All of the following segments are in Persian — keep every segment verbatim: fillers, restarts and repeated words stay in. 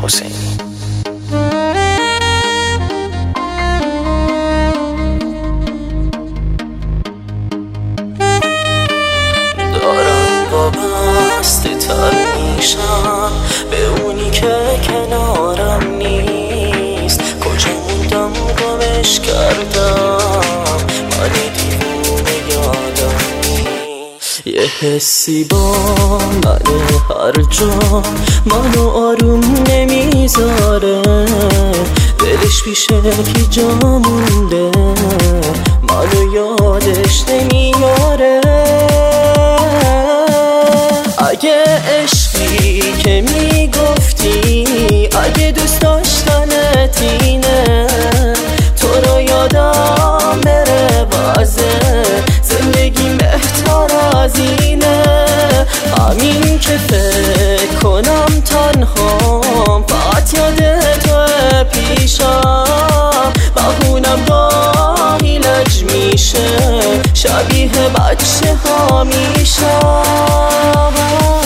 حسینی. دارم وابسته تر میشم به اونی که کنارم نیست. کجا موندم گمش کردم، من دیوونه یادم نیست. یه حسی با منه هر جا منو آروم نمیذاره، دلش پیشه کی جا مونده منو یادش نمیاره. اگه عشقی که میگفتی، اگه دوست داشتنت اینه، تو رو یادم بره بازه زندگی بهتر از اینه. همین که فکر کنم تنهام، فقط یاد تو پیشم، بهونم گاهی لج میشه، شبیه بچه ها میشم.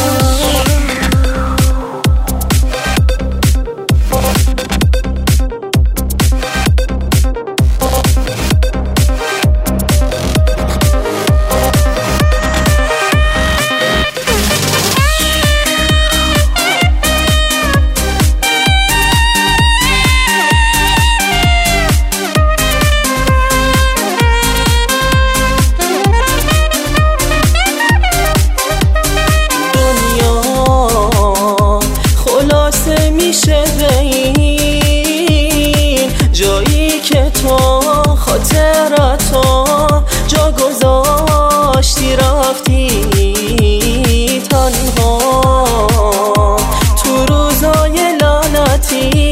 میشه به این جایی که تو خاطراتو جا گذاشتی رفتی تنها تو روزای لعنتی.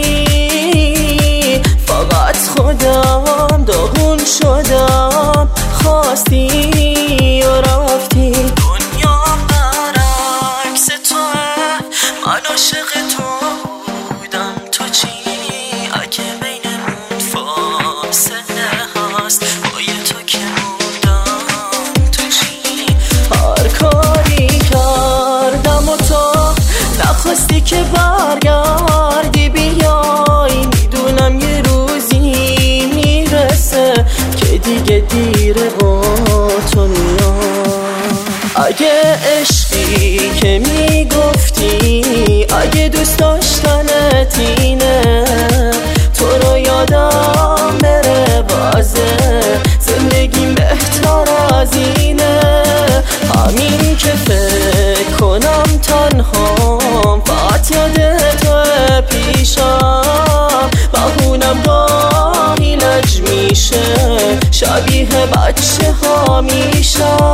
فقط خودم داغون شدم، خواستی و رفتی. دنیا برعکس توه، من عاشق تو بودم، تو چی؟ اگه بینمون فاصله هست، با یه تو که موندم تو چی؟ هر کاری کردم و تو نخواستی که برگردی بیای. میدونم یه روزی میرسه که دیگه دیره با تو میام. اگه عشقی که میگفتی، اگه دوست داشتنت اینه، تو رو یادم بره بازه زندگی بهتر از اینه. همین که فکر کنم تنهام، فقط یاد تو پیشم، بهونم گاهی لج میشه، شبیه بچه ها میشم.